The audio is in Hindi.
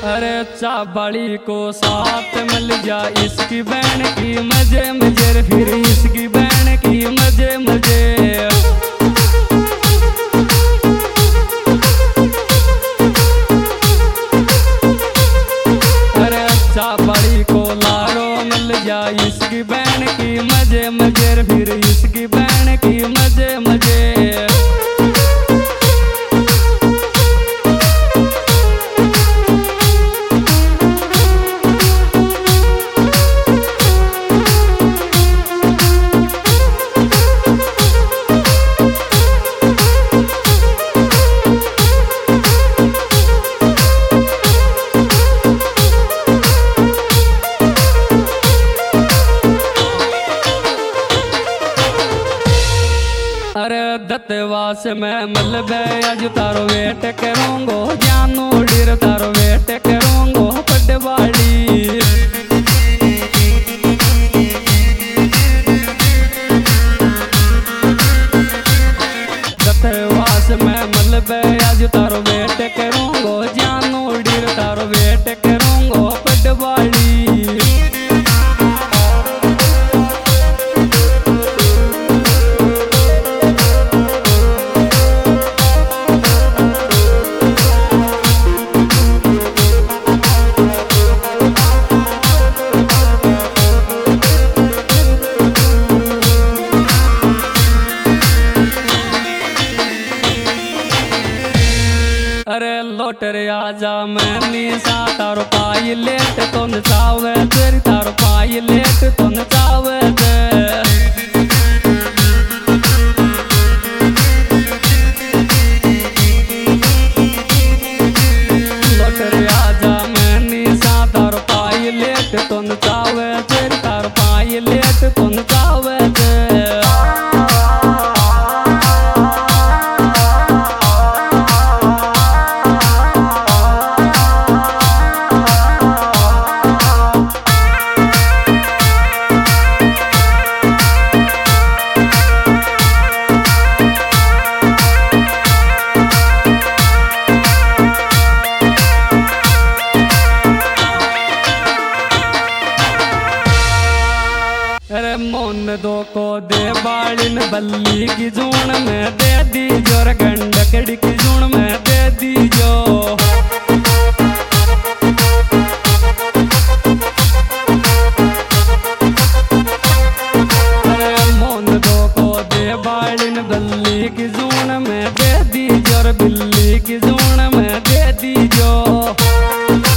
अरे चाबड़ी को साथ मिल जा इसकी बहन की मजे मजे, फिर इसकी बहन की मजे मजे। अरे चाबड़ी को लारो मिल जा इसकी बहन की मजे मजे, फिर इसकी बहन की मजे मजे। अरे दत्तवास में मलबे आज तारो वेट करूंगो, जानू डीर तारो वेट करूंगो पटवाड़ी। दत्तवास में मलबे आज तारो वेट करूंगो, जानू डीर तारो वेट करूंगो पटवाड़ी। अरे लोटरे आजा मैं नीसा तारो पाई लेट तो नचावे तेरी, तारो पाई लेट तो नचावे दे। लोटरे आजा मैं नीसा तारो पाई लेट तो नचावे तेरी, तारो पाई लेट तो नचावे दे। अरे मोन दो को दे बालिन बल्ली की जून में दे दी जो, गंडकड़ी की जून में दे दी जो।